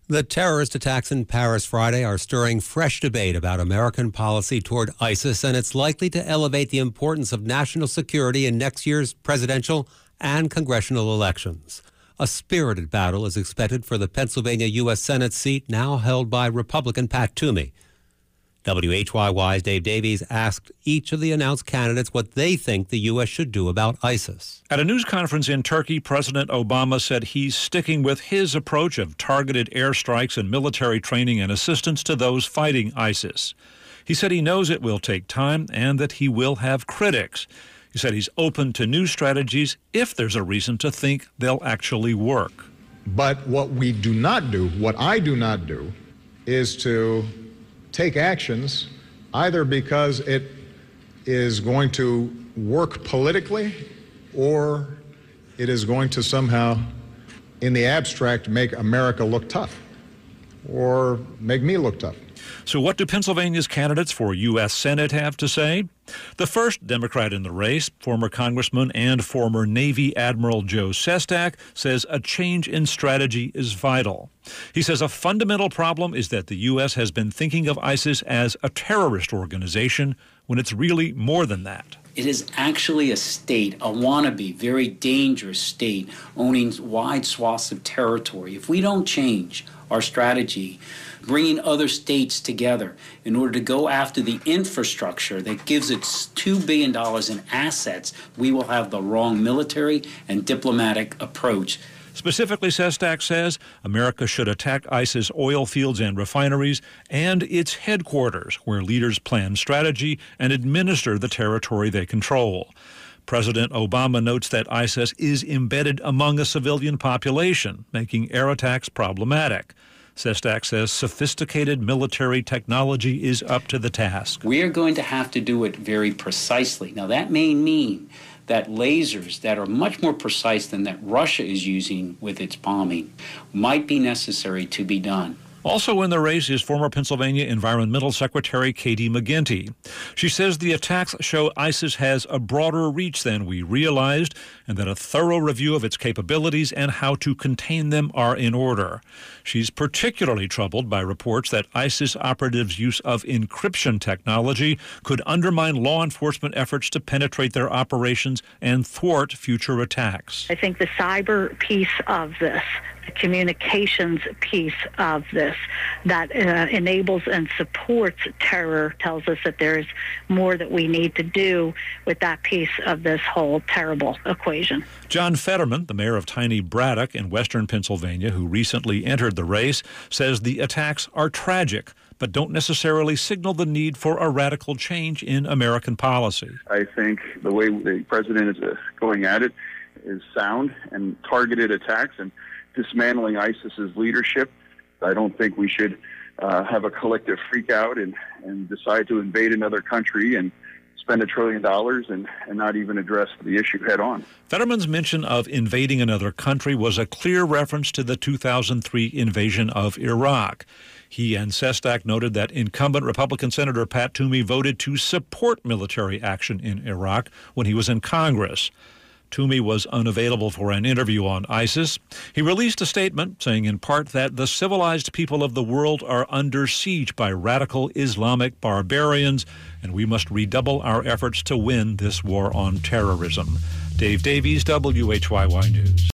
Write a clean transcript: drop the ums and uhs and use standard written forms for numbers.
The terrorist attacks in Paris Friday are stirring fresh debate about American policy toward ISIS, and it's likely to elevate the importance of national security in next year's presidential and congressional elections. A spirited battle is expected for the Pennsylvania U.S. Senate seat now held by Republican Pat Toomey. WHYY's Dave Davies asked each of the announced candidates what they think the U.S. should do about ISIS. At a news conference in Turkey, President Obama said he's sticking with his approach of targeted airstrikes and military training and assistance to those fighting ISIS. He said he knows it will take time and that he will have critics. He said he's open to new strategies if there's a reason to think they'll actually work. But what we do not do, what I do not do, is to take actions either because it is going to work politically or it is going to somehow, in the abstract, make America look tough or make me look tough. So what do Pennsylvania's candidates for U.S. Senate have to say? The first Democrat in the race, former Congressman and former Navy Admiral Joe Sestak, says a change in strategy is vital. He says a fundamental problem is that the U.S. has been thinking of ISIS as a terrorist organization when it's really more than that. It is actually a state, a wannabe, very dangerous state, owning wide swaths of territory. If we don't change our strategy, bringing other states together in order to go after the infrastructure that gives it $2 billion in assets, we will have the wrong military and diplomatic approach. Specifically, Sestak says America should attack ISIS oil fields and refineries and its headquarters, where leaders plan strategy and administer the territory they control. President Obama notes that ISIS is embedded among a civilian population, making air attacks problematic. Sestak says sophisticated military technology is up to the task. We are going to have to do it very precisely. Now, that may mean that lasers that are much more precise than that Russia is using with its bombing might be necessary to be done. Also in the race is former Pennsylvania Environmental Secretary Katie McGinty. She says the attacks show ISIS has a broader reach than we realized and that a thorough review of its capabilities and how to contain them are in order. She's particularly troubled by reports that ISIS operatives' use of encryption technology could undermine law enforcement efforts to penetrate their operations and thwart future attacks. I think the cyber piece of this, the communications piece of this that enables and supports terror tells us that there's more that we need to do with that piece of this whole terrible equation. John Fetterman, the mayor of tiny Braddock in western Pennsylvania, who recently entered the race, says the attacks are tragic, but don't necessarily signal the need for a radical change in American policy. I think the way the president is going at it is sound and targeted attacks and dismantling ISIS's leadership. I don't think we should have a collective freak out and decide to invade another country and spend $1 trillion and not even address the issue head on. Fetterman's mention of invading another country was a clear reference to the 2003 invasion of Iraq. He and Sestak noted that incumbent Republican Senator Pat Toomey voted to support military action in Iraq when he was in Congress. Toomey was unavailable for an interview on ISIS. He released a statement saying in part that the civilized people of the world are under siege by radical Islamic barbarians, and we must redouble our efforts to win this war on terrorism. Dave Davies, WHYY News.